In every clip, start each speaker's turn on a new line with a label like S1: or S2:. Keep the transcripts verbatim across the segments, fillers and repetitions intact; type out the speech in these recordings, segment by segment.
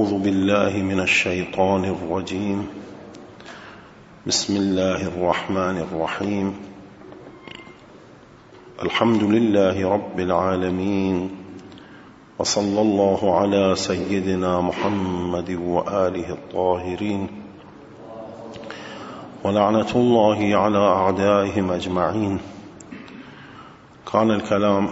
S1: أعوذ بالله من الشيطان الرجيم. بسم الله الرحمن الرحيم. الحمد لله رب العالمين، وصلى الله على سيدنا محمد وآله الطاهرين، ولعنة الله على أعدائهم أجمعين. كان الكلام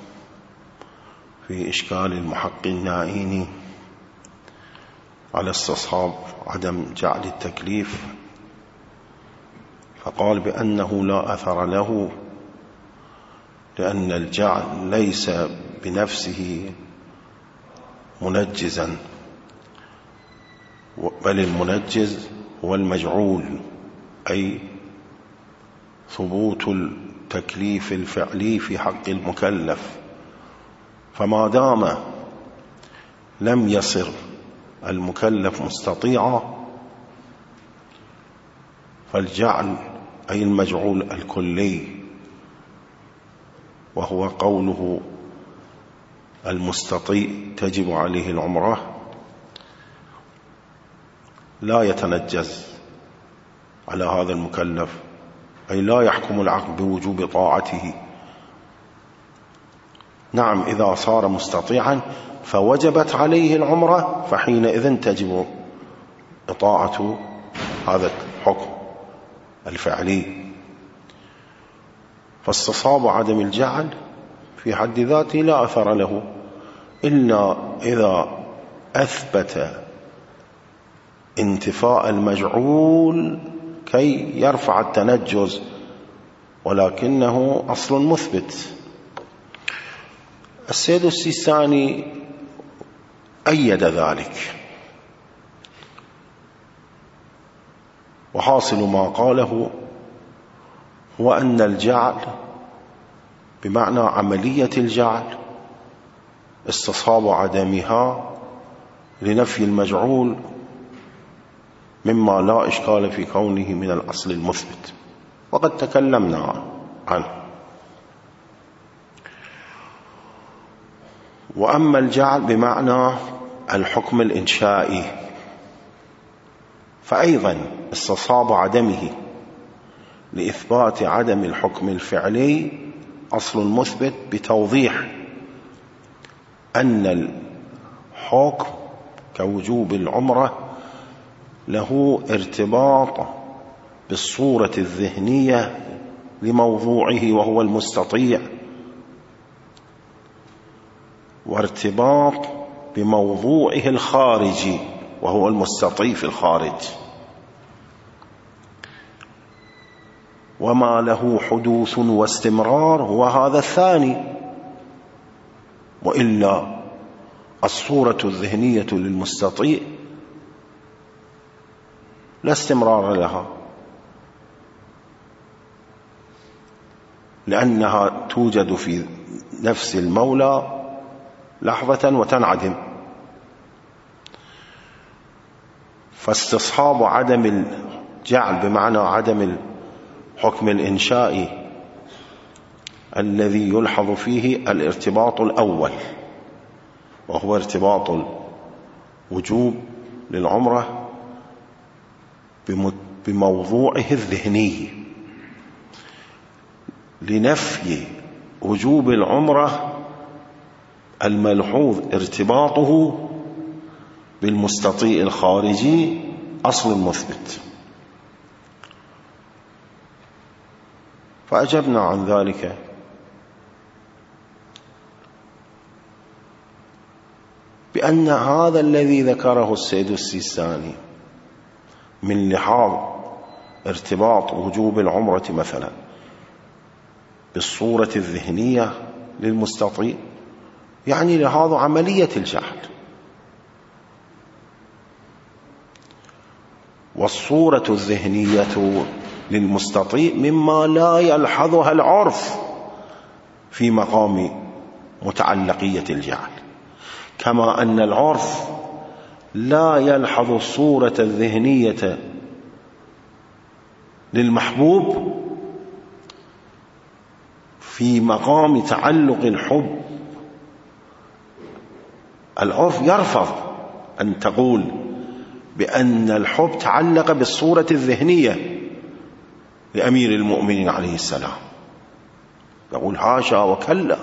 S1: في إشكال المحق النائيني على استصحاب عدم جعل التكليف، فقال بأنه لا أثر له، لأن الجعل ليس بنفسه منجزا، بل المنجز هو المجعول، أي ثبوت التكليف الفعلي في حق المكلف. فما دام لم يصر المكلف مستطيعا، فالجعل أي المجعول الكلي، وهو قوله المستطيع تجب عليه العمرة، لا يتنجز على هذا المكلف، أي لا يحكم العقل بوجوب طاعته. نعم، إذا صار مستطيعا فوجبت عليه العمرة، فحينئذ تجب إطاعة هذا الحكم الفعلي. فاستصحاب عدم الجعل في حد ذاته لا أثر له، إلا إذا أثبت انتفاء المجعول كي يرفع التنجز، ولكنه أصل مثبت. السيد السيستاني أيد ذلك، وحاصل ما قاله هو أن الجعل بمعنى عملية الجعل استصحاب عدمها لنفي المجعول، مما لا إشكال في كونه من الأصل المثبت، وقد تكلمنا عنه. وأما الجعل بمعنى الحكم الإنشائي، فأيضا استصحاب عدمه لإثبات عدم الحكم الفعلي أصل مثبت، بتوضيح أن الحكم كوجوب العمرة له ارتباط بالصورة الذهنية لموضوعه وهو المستطيع، وارتباط بموضوعه الخارجي وهو المستطيع في الخارج، وما له حدوث واستمرار هو هذا الثاني. وإلا الصورة الذهنية للمستطيع لا استمرار لها، لأنها توجد في نفس المولى لحظة وتنعدم. فاستصحاب عدم الجعل بمعنى عدم الحكم الإنشائي الذي يلحظ فيه الارتباط الأول، وهو ارتباط الوجوب للعمرة بموضوعه الذهني، لنفي وجوب العمرة الملحوظ ارتباطه بالمستطيع الخارجي أصل مثبت. فأجبنا عن ذلك بأن هذا الذي ذكره السيد السيستاني من لحاظ ارتباط وجوب العمرة مثلا بالصورة الذهنية للمستطيع، يعني لهذا عملية الجعل، والصورة الذهنية للمستطيع مما لا يلحظها العرف في مقام متعلقية الجعل، كما أن العرف لا يلحظ الصورة الذهنية للمحبوب في مقام تعلق الحب. العرف يرفض أن تقول بأن الحب تعلق بالصورة الذهنية لأمير المؤمنين عليه السلام. نقول حاشا وكلا،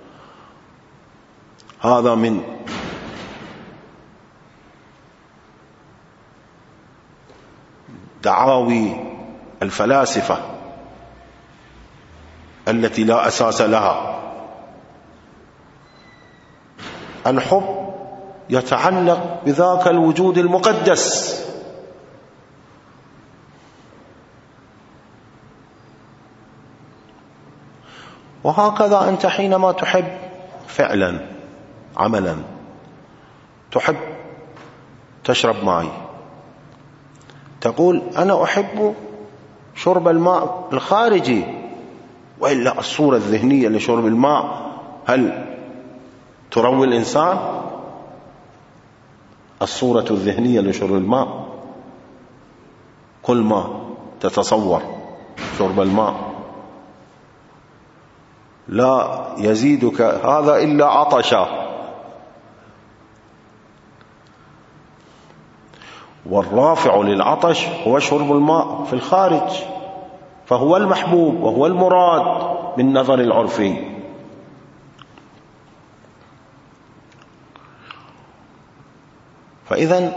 S1: هذا من دعاوي الفلاسفة التي لا أساس لها. الحب يتعلق بذاك الوجود المقدس، وهكذا أنت حينما تحب فعلا عملا، تحب تشرب ماء، تقول أنا أحب شرب الماء الخارجي، وإلا الصورة الذهنية لشرب الماء هل تروي الإنسان؟ الصورة الذهنية لشرب الماء كل ما تتصور شرب الماء لا يزيدك هذا إلا عطشا. والرافع للعطش هو شرب الماء في الخارج، فهو المحبوب وهو المراد بالنظر العرفي. فإذن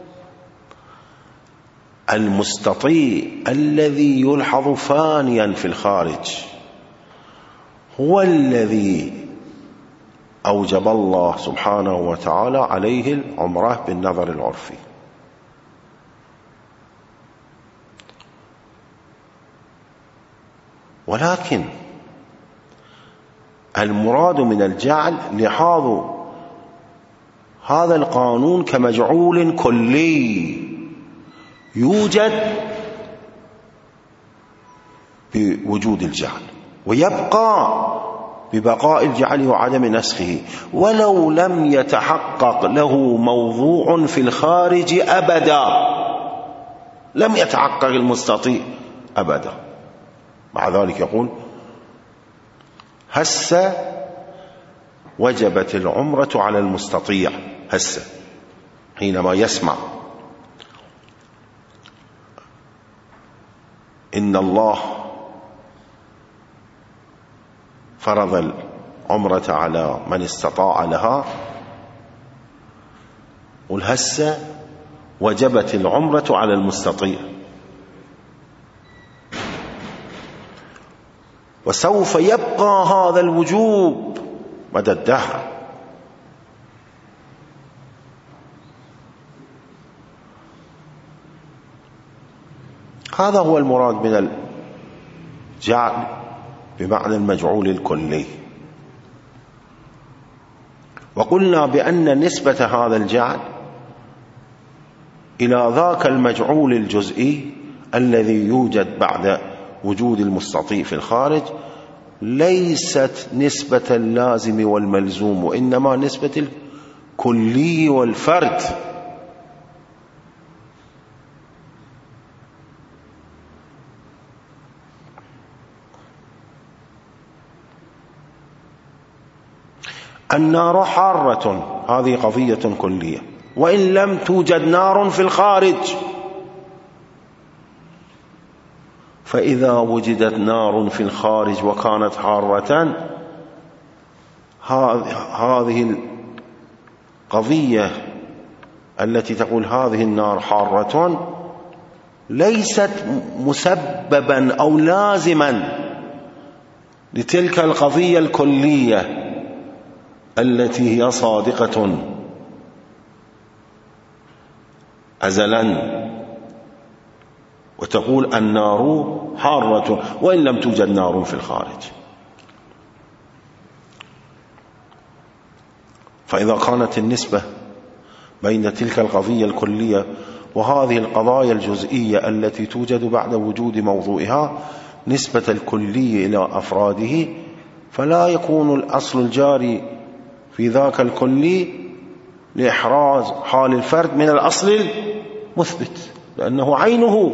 S1: المستطيع الذي يلحظ فانيا في الخارج هو الذي أوجب الله سبحانه وتعالى عليه العمرة بالنظر العرفي. ولكن المراد من الجعل لحاظ هذا القانون كمجعول كلي يوجد بوجود الجعل، ويبقى ببقاء الجعل وعدم نسخه، ولو لم يتحقق له موضوع في الخارج أبدا، لم يتحقق المستطيع أبدا. مع ذلك يقول هسه وجبت العمرة على المستطيع، هسه حينما يسمع إن الله فرض العمرة على من استطاع لها، قل هسه وجبت العمرة على المستطيع، وسوف يبقى هذا الوجوب مدى الدهر. هذا هو المراد من الجعل بمعنى المجعول الكلي. وقلنا بأن نسبة هذا الجعل إلى ذاك المجعول الجزئي الذي يوجد بعد وجود المستطيع في الخارج ليست نسبة اللازم والملزوم، وإنما نسبة الكلي والفرد. النار حارة، هذه قضية كلية، وإن لم توجد نار في الخارج، فإذا وجدت نار في الخارج وكانت حارة، هذه القضية التي تقول هذه النار حارة ليست مسببا أو لازما لتلك القضية الكلية التي هي صادقة أزلا، وتقول النار حارة وإن لم توجد نار في الخارج. فإذا كانت النسبة بين تلك القضية الكلية وهذه القضايا الجزئية التي توجد بعد وجود موضوعها نسبة الكلي إلى أفراده، فلا يكون الأصل الجاري في ذاك الكلي لإحراز حال الفرد من الأصل المثبت، لأنه عينه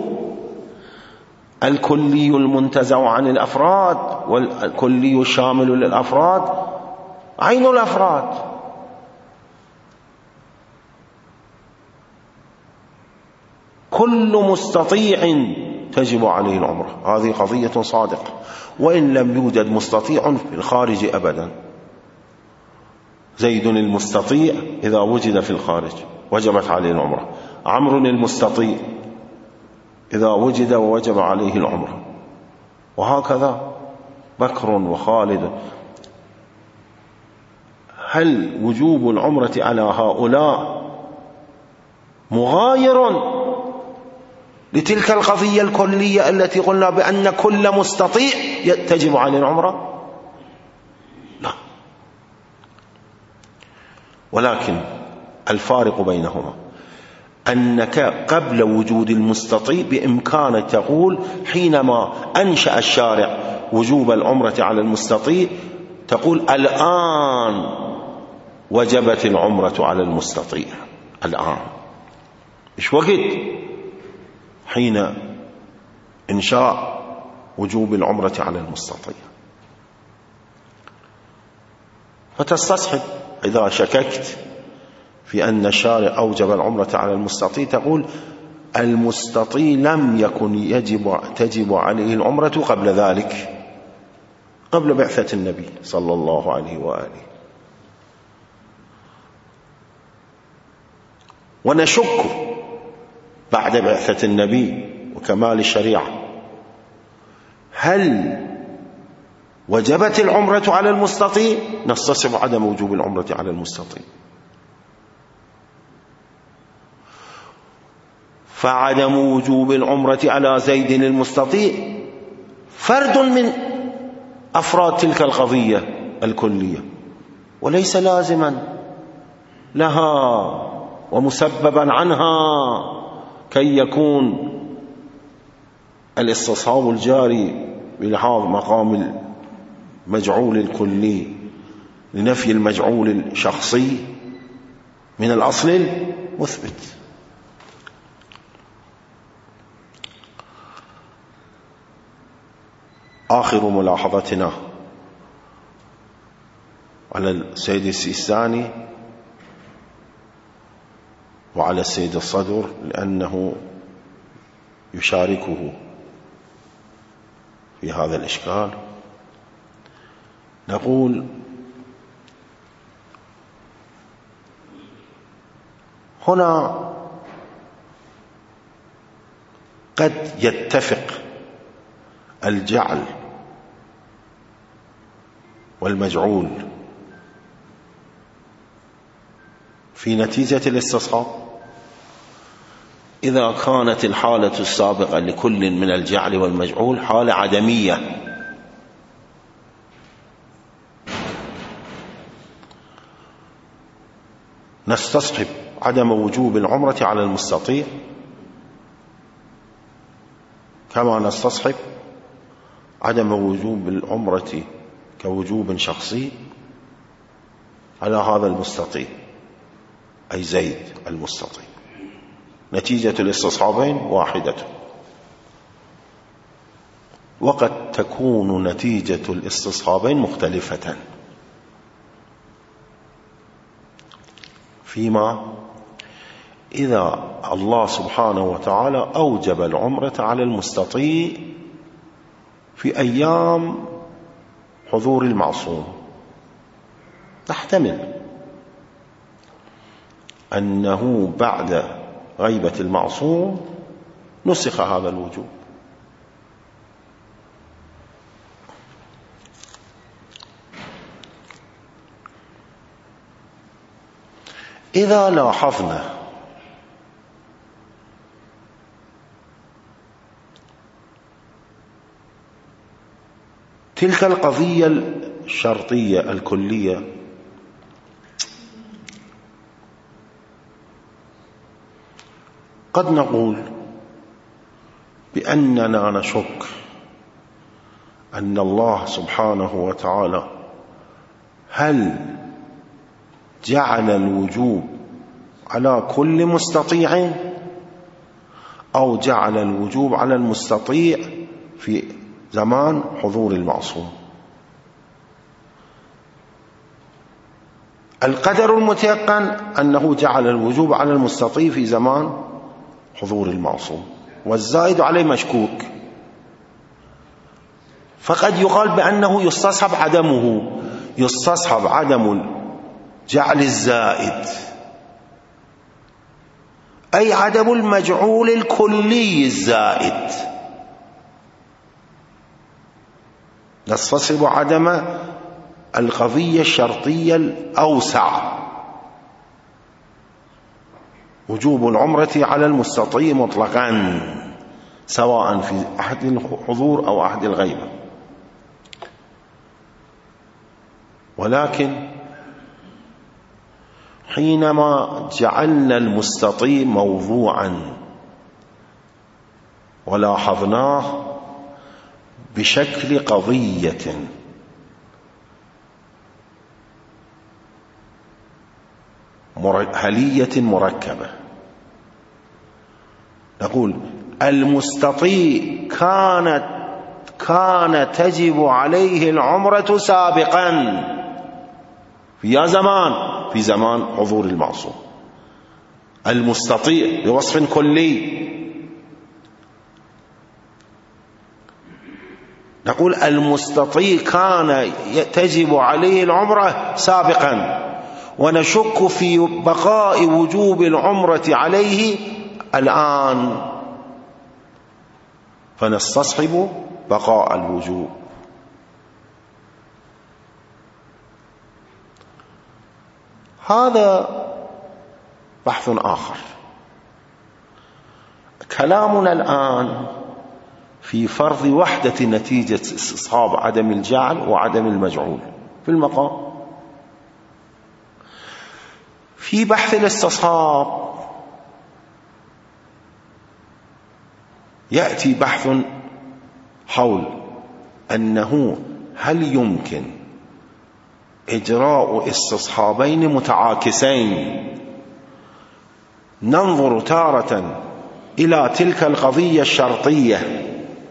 S1: الكلي المنتزع عن الأفراد، والكلي الشامل للأفراد عين الأفراد. كل مستطيع تجب عليه العمرة. هذه قضية صادقة، وإن لم يوجد مستطيع في الخارج أبدا. زيد المستطيع إذا وجد في الخارج وجبت عليه العمرة، عمرو المستطيع إذا وجد ووجب عليه العمرة، وهكذا بكر وخالد. هل وجوب العمرة على هؤلاء مغاير لتلك القضية الكلية التي قلنا بأن كل مستطيع تجب عليه العمرة؟ لا، ولكن الفارق بينهما أنك قبل وجود المستطيع بإمكانك تقول حينما أنشأ الشارع وجوب العمرة على المستطيع تقول الآن وجبت العمرة على المستطيع. الآن إيش وقت؟ حين إنشاء وجوب العمرة على المستطيع. فتستصحب إذا شككت في أن الشارع أوجب العمرة على المستطيع تقول المستطيع لم يكن يجب تجب عليه العمرة قبل ذلك، قبل بعثة النبي صلى الله عليه وآله. ونشك بعد بعثة النبي وكمال الشريعة هل وجبت العمرة على المستطيع؟ نستصحب عدم وجوب العمرة على المستطيع. فعدم وجوب العمرة على زيد المستطيع فرد من أفراد تلك القضية الكلية، وليس لازما لها ومسببا عنها كي يكون الاستصحاب الجاري بلحاظ مقام المجعول الكلي لنفي المجعول الشخصي من الأصل المثبت. آخر ملاحظتنا على السيد السيستاني وعلى السيد الصدر لأنه يشاركه في هذا الإشكال، نقول هنا قد يتفق الجعل والمجعول في نتيجة الاستصحاب إذا كانت الحالة السابقة لكل من الجعل والمجعول حالة عدمية، نستصحب عدم وجوب العمرة على المستطيع كما نستصحب عدم وجوب العمرة كوجوب شخصي على هذا المستطيع أي زيد المستطيع. نتيجة الاستصحابين واحدة، وقد تكون نتيجة الاستصحابين مختلفة فيما إذا الله سبحانه وتعالى أوجب العمرة على المستطيع في أيام حضور المعصوم، نحتمل أنه بعد غيبة المعصوم نسخ هذا الوجوب. إذا لاحظنا تلك القضية الشرطية الكلية قد نقول بأننا نشك أن الله سبحانه وتعالى هل جعل الوجوب على كل مستطيع أو جعل الوجوب على المستطيع في زمان حضور المعصوم. القدر المتيقن أنه جعل الوجوب على المستطيع في زمان حضور المعصوم، والزائد عليه مشكوك، فقد يقال بأنه يستصحب عدمه، يستصحب عدم جعل الزائد، أي عدم المجعول الكلي الزائد، نستصحب عدم القضية الشرطية الأوسع، وجوب العمرة على المستطيع مطلقا سواء في أحد الحضور أو أحد الغيبة. ولكن حينما جعلنا المستطيع موضوعا ولاحظناه بشكل قضية هلية مركبة، نقول المستطيع كانت كان تجب عليه العمرة سابقا في زمان في زمان حضور المعصوم، المستطيع بوصف كلي، نقول المستطيع كان تجب عليه العمرة سابقا، ونشك في بقاء وجوب العمرة عليه الآن، فنستصحب بقاء الوجوب. هذا بحث آخر. كلامنا الآن في فرض وحدة نتيجة استصحاب عدم الجعل وعدم المجعول في المقام. في بحث الاستصحاب يأتي بحث حول أنه هل يمكن إجراء استصحابين متعاكسين، ننظر تارة إلى تلك القضية الشرطية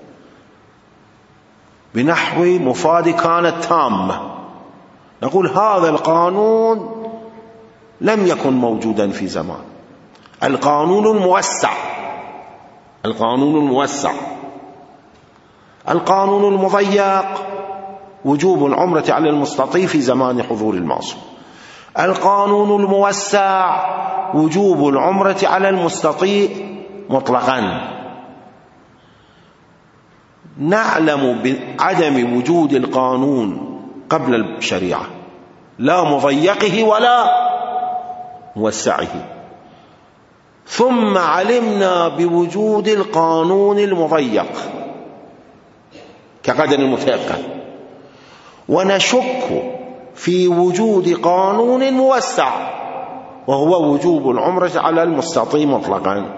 S1: بنحو مفاد كانت تامة، نقول هذا القانون لم يكن موجودا في زمان، القانون الموسع القانون الموسع القانون المضيق وجوب العمرة على المستطيع في زمان حضور المعصوم، القانون الموسع وجوب العمرة على المستطيع مطلقا. نعلم بعدم وجود القانون قبل الشريعة، لا مضيقه ولا موسعه، ثم علمنا بوجود القانون المضيق كقدر المتيقن، ونشك في وجود قانون موسع وهو وجوب العمرة على المستطيع مطلقا.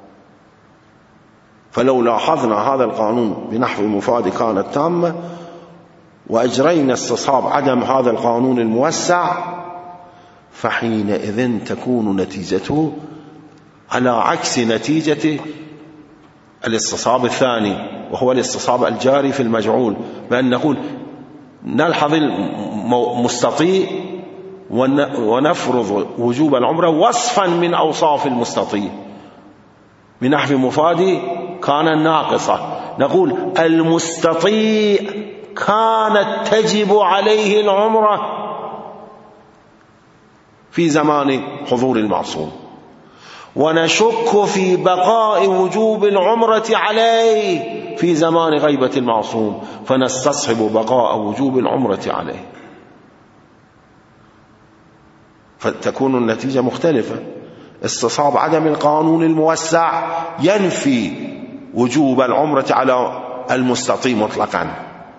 S1: فلو لاحظنا هذا القانون بنحو مفاد كانت تامة وأجرينا استصحاب عدم هذا القانون الموسع، فحينئذ تكون نتيجته على عكس نتيجة الاستصحاب الثاني وهو الاستصحاب الجاري في المجعول، بأن نقول نلحظ المستطيع ونفرض وجوب العمرة وصفا من أوصاف المستطيع بنحو مفاد كان ناقصة، نقول المستطيع كانت تجب عليه العمرة في زمان حضور المعصوم، ونشك في بقاء وجوب العمرة عليه في زمان غيبة المعصوم، فنستصحب بقاء وجوب العمرة عليه، فتكون النتيجة مختلفة. استصحاب عدم القانون الموسع ينفي وجوب العمرة على المستطيع مطلقا،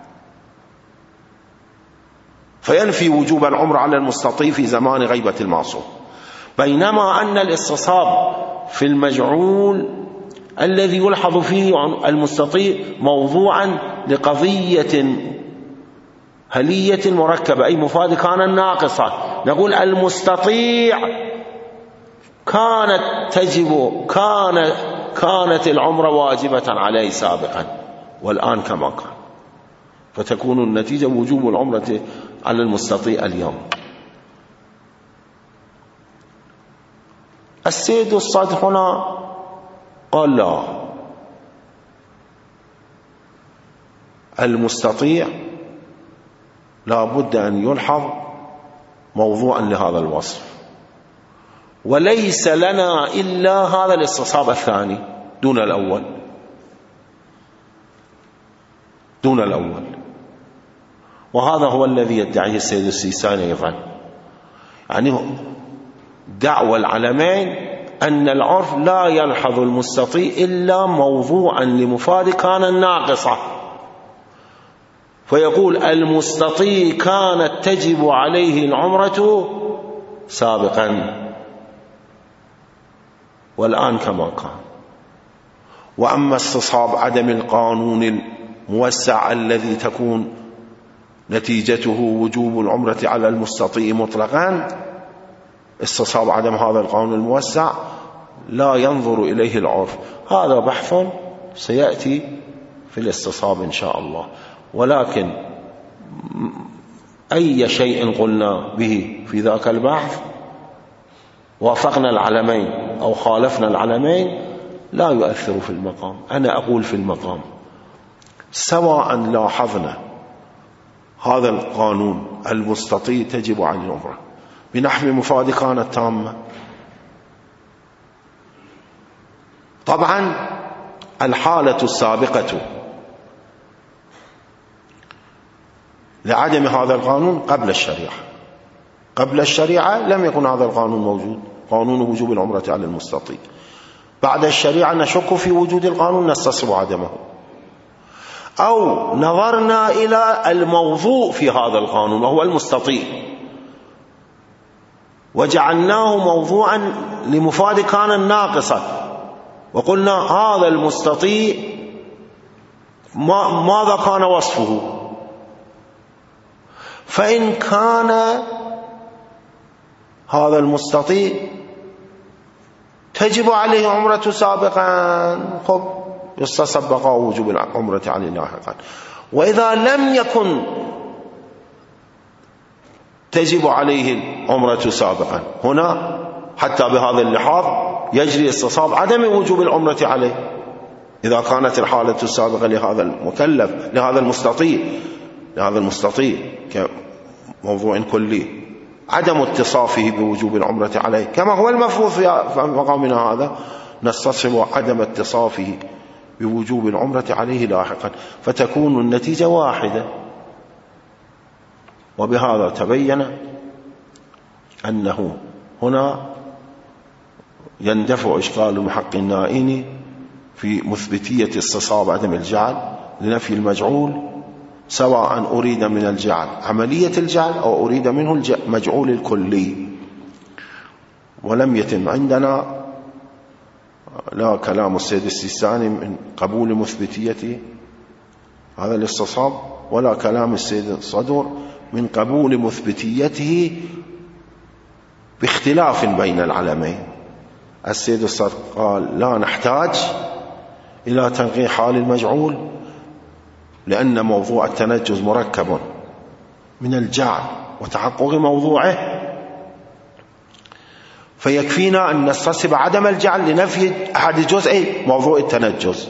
S1: فينفي وجوب العمرة على المستطيع في زمان غيبة المعصوم، بينما أن الاستصحاب في المجعول الذي يلحظ فيه المستطيع موضوعا لقضية هلية مركبة أي مفاد كان ناقصة، نقول المستطيع كانت تجب كان كانت العمرة واجبة عليه سابقا والآن كما كان، فتكون النتيجة وجوب العمرة على المستطيع اليوم. السيد الصاد هنا قال لا، المستطيع لا بد أن يلحظ موضوعا لهذا الوصف، وليس لنا إلا هذا الاستصحاب الثاني دون الأول، دون الأول. وهذا هو الذي يدعيه السيد السيستاني أيضا، يعني دعوى العلمين أن العرف لا يلحظ المستطيع إلا موضوعا لمفاد كان الناقصة، فيقول المستطيع كانت تجب عليه العمرة سابقا والآن كما كان. وأما استصحاب عدم القانون الموسع الذي تكون نتيجته وجوب العمرة على المستطيع مطلقا، استصحاب عدم هذا القانون الموسع لا ينظر إليه العرف. هذا بحث سيأتي في الاستصحاب إن شاء الله. ولكن أي شيء قلنا به في ذاك البحث وافقنا العلمين أو خالفنا العلمين لا يؤثر في المقام. أنا أقول في المقام سواء لاحظنا هذا القانون المستطيع تجب عن العمرة بنحو مفاد كانت تامة، طبعا الحالة السابقة لعدم هذا القانون قبل الشريعة، قبل الشريعة لم يكن هذا القانون موجود، قانون وجوب العمرة على المستطيع. بعد الشريعة نشك في وجود القانون نستصحب عدمه، أو نظرنا إلى الموضوع في هذا القانون وهو المستطيع وجعلناه موضوعا لمفاد كان الناقصة، وقلنا هذا المستطيع ماذا كان وصفه، فإن كان هذا المستطيع تجب عليه عمرة سابقا خب يستصحب وجوب العمرة عليه لاحقا. وإذا لم يكن تجب عليه العمرة سابقا، هنا حتى بهذا اللحاظ يجري استصحاب عدم وجوب العمرة عليه إذا كانت الحالة السابقة لهذا المكلف لهذا المستطيع لهذا المستطيع كموضوع كلي عدم اتصافه بوجوب العمرة عليه كما هو المفروض في مقامنا هذا، نستصحب عدم اتصافه بوجوب العمرة عليه لاحقا، فتكون النتيجة واحدة. وبهذا تبين أنه هنا يندفع إشكال المحق النائين في مثبتية استصحاب عدم الجعل لنفي المجعول، سواء أريد من الجعل عملية الجعل أو أريد منه المجعول الكلي. ولم يتم عندنا لا كلام السيد السيستاني من قبول مثبتية هذا الاستصحاب ولا كلام السيد الصدر من قبول مثبتيته باختلاف بين العلمين. السيد الصدر قال لا نحتاج إلى تنقيح حال المجعول لأن موضوع التنجز مركب من الجعل وتحقق موضوعه، فيكفينا أن نستصحب عدم الجعل لنفي أحد جزئي موضوع التنجز،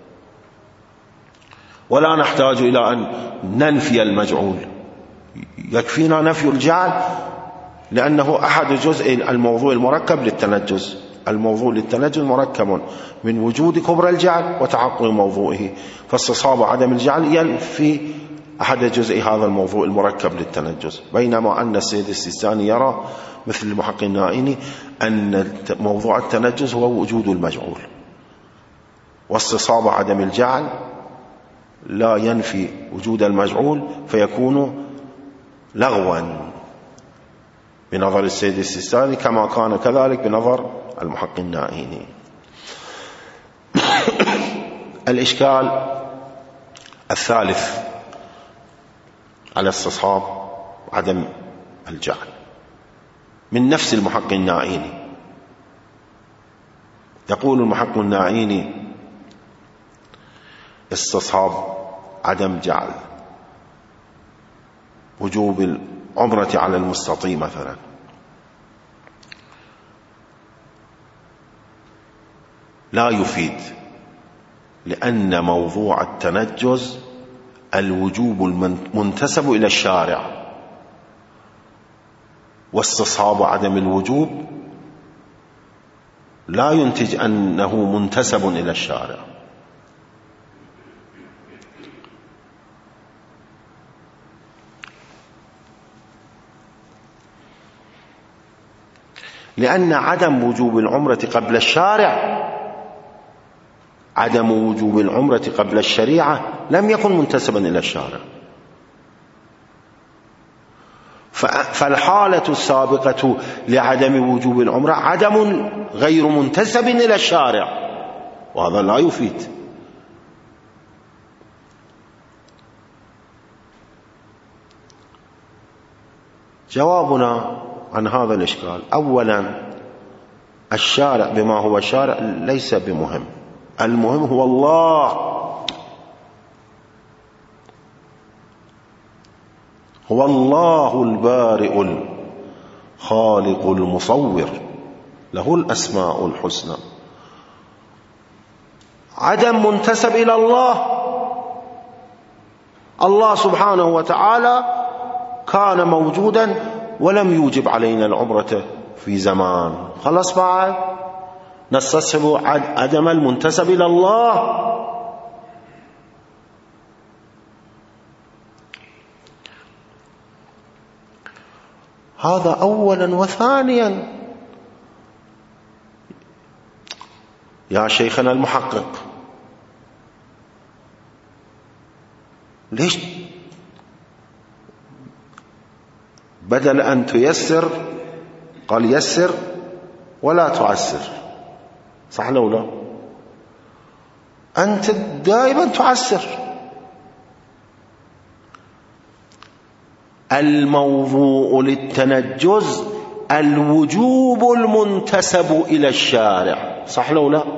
S1: ولا نحتاج إلى أن ننفي المجعول، يكفينا نفي الجعل لأنه أحد جزئي الموضوع المركب للتنجز. الموضوع للتنجز مركب من وجود كبرى الجعل وتحقق موضوعه، فاستصحاب عدم الجعل ينفي أحد جزئي هذا الموضوع المركب للتنجز. بينما أن السيد السيستاني يرى مثل المحق النائين أن موضوع التنجز هو وجود المجعول، واستصحاب عدم الجعل لا ينفي وجود المجعول فيكون لغوا بنظر السيد السيستاني كما كان كذلك بنظر المحق النائين. الإشكال الثالث على استصحاب عدم الجعل من نفس المحق النائين. يقول المحق النائين استصحاب عدم جعل وجوب العمرة على المستطيع مثلا، لا يفيد، لأن موضوع التنجز الوجوب المنتسب إلى الشارع، واستصحاب عدم الوجوب لا ينتج أنه منتسب إلى الشارع. لأن عدم وجوب العمرة قبل الشارع عدم وجوب العمرة قبل الشريعة لم يكن منتسبا إلى الشارع، فالحالة السابقة لعدم وجوب العمرة عدم غير منتسب إلى الشارع، وهذا لا يفيد. جوابنا عن هذا الإشكال: أولا، الشارع بما هو شارع ليس بمهم، المهم هو الله، هو الله البارئ الخالق المصور، له الأسماء الحسنى. عدم منتسب إلى الله، الله سبحانه وتعالى كان موجودا ولم يوجب علينا العمرة في زمان، خلاص بعد نستصحب عدم المنتسب إلى الله. هذا أولا. وثانيا، يا شيخنا المحقق، ليش بدل أن تيسر قال يسر ولا تعسر؟ صح لو لا؟ أنت دائما تعسر. الموضوع للتنجز الوجوب المنتسب إلى الشارع، صح لو لا؟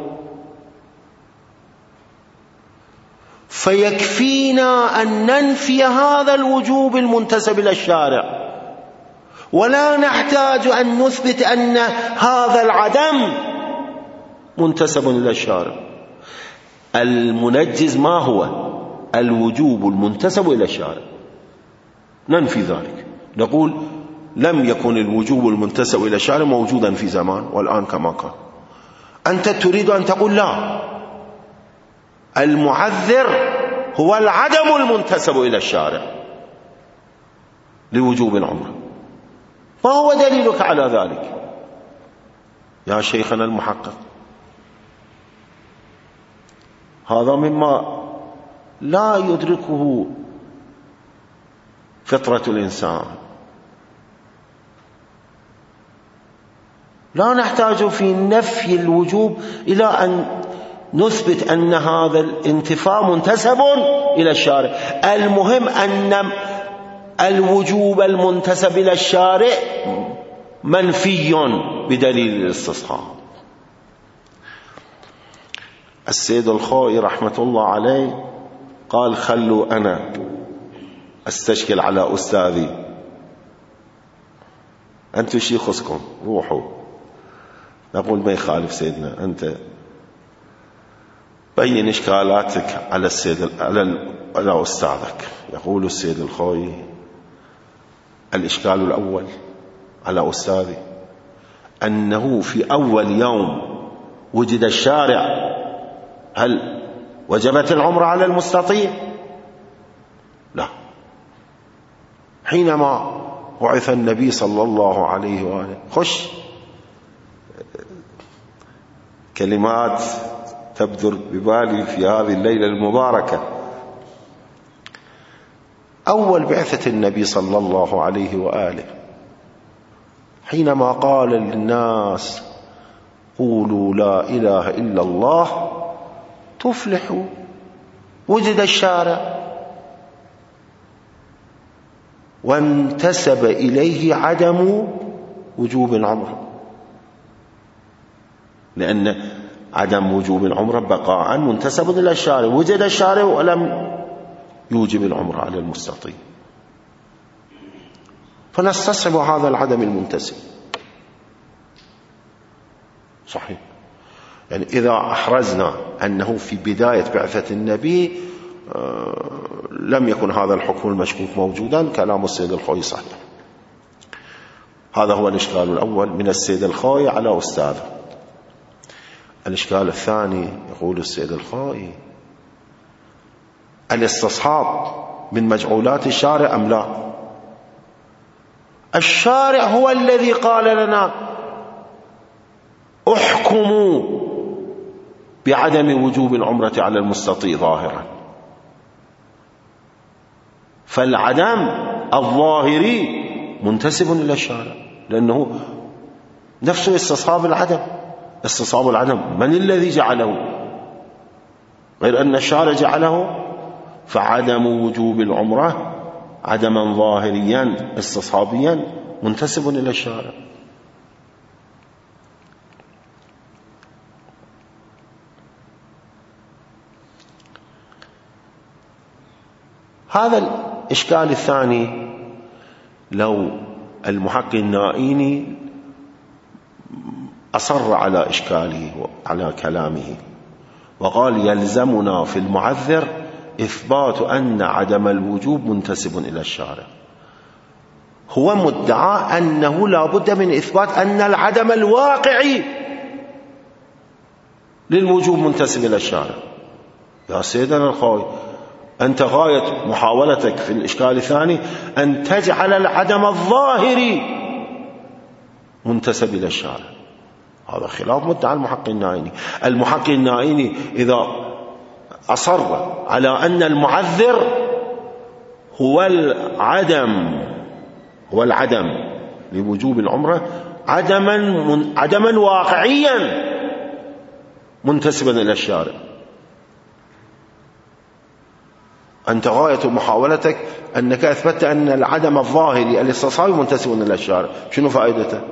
S1: فيكفينا أن ننفي هذا الوجوب المنتسب إلى الشارع، ولا نحتاج أن نثبت أن هذا العدم منتسب إلى الشارع. المنجز ما هو؟ الوجوب المنتسب إلى الشارع، ننفي ذلك، نقول لم يكن الوجوب المنتسب إلى الشارع موجودا في زمان والآن كما كان. أنت تريد أن تقول لا، المعذر هو العدم المنتسب إلى الشارع لوجوب العمرة. ما هو دليلك على ذلك يا شيخنا المحقق؟ هذا مما لا يدركه فطرة الإنسان. لا نحتاج في نفي الوجوب إلى أن نثبت أن هذا الانتفاء منتسب إلى الشارع، المهم أن الوجوب المنتسب إلى الشارع منفي بدليل الاستصحاب. السيد الخوئي رحمة الله عليه قال: خلوا أنا أستشكل على أستاذي، أنتم شي خصكم، روحوا. نقول ما يخالف سيدنا، أنت بين إشكالاتك على السيد على على أستاذك. يقول السيد الخوئي: الإشكال الأول على أستاذي أنه في أول يوم وجد الشارع، هل وجبت العمرة على المستطيع؟ لا. حينما بعث النبي صلى الله عليه وآله، خش كلمات تبدر ببالي في هذه الليلة المباركة. أول بعثة النبي صلى الله عليه وآله حينما قال للناس: قولوا لا إله إلا الله تفلحوا، وجد الشارع وانتسب إليه عدم وجوب العمرة، لأن عدم وجوب العمرة بقاء منتسب إلى الشارع، وجد الشارع ولم يوجب العمرة على المستطيع، فنستصحب هذا العدم المنتسب. صحيح. يعني إذا أحرزنا أنه في بداية بعثة النبي لم يكن هذا الحكم المشكوك موجودا، كلام السيد الخوئي صحيح. هذا هو الإشكال الأول من السيد الخوئي على أستاذه. الإشكال الثاني يقول السيد الخوئي: الاستصحاب من مجعولات الشارع أم لا؟ الشارع هو الذي قال لنا احكموا بعدم وجوب العمرة على المستطيع ظاهرا، فالعدم الظاهري منتسب إلى الشارع، لأنه نفسه استصحاب العدم. استصحاب العدم من الذي جعله غير أن الشارع جعله؟ فعدم وجوب العمرة عدما ظاهريا استصحابيا منتسب إلى الشارع. هذا الإشكال الثاني لو المحقق النائيني أصر على إشكاله وعلى كلامه وقال: يلزمنا في المعذر إثبات أن عدم الوجوب منتسب إلى الشارع، هو مدعى أنه لا بد من إثبات أن العدم الواقعي للوجوب منتسب إلى الشارع. يا سيدنا الخوئي، أنت غاية محاولتك في الإشكال الثاني أن تجعل العدم الظاهري منتسب إلى الشارع، هذا خلاف مدعى المحقق النائيني. المحقق النائيني إذا أصر على أن المعذر هو العدم هو العدم لوجوب العمرة عدما من عدما واقعيا منتسبا إلى الشارع، أنت غاية محاولتك أنك أثبتت أن العدم الظاهري الاستصحابي منتسب إلى الشارع، شنو فائدته؟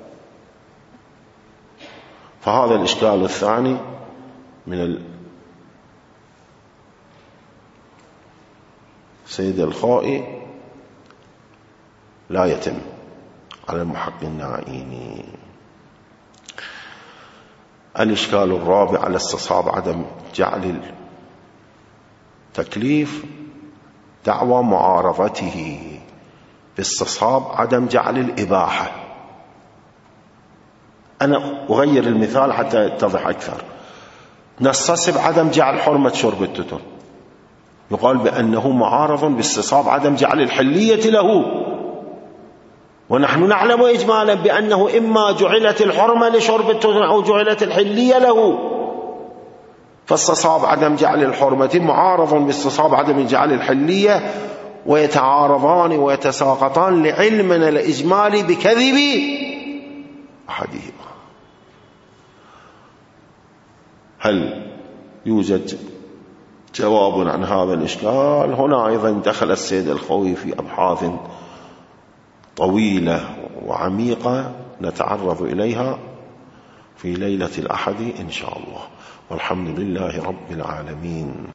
S1: فهذا الإشكال الثاني من السيد الخوئي لا يتم على المحقق النائيني. الإشكال الرابع على استصحاب عدم جعل التكليف دعوى معارضته باستصحاب عدم جعل الإباحة. أنا أغير المثال حتى يتضح أكثر. نستصحب عدم جعل حرمة شرب التتر، يقال بأنه معارض باستصحاب عدم جعل الحلية له، ونحن نعلم إجمالا بأنه إما جعلت الحرمة لشرب التتر أو جعلت الحلية له، فاستصحاب عدم جعل الحرمة معارض باستصحاب عدم جعل الحلية، ويتعارضان ويتساقطان لعلمنا الإجمالي بكذب أحدهما. هل يوجد جواب عن هذا الإشكال؟ هنا أيضا دخل السيد الخوئي في أبحاث طويلة وعميقة نتعرض إليها في ليلة الأحد إن شاء الله، والحمد لله رب العالمين.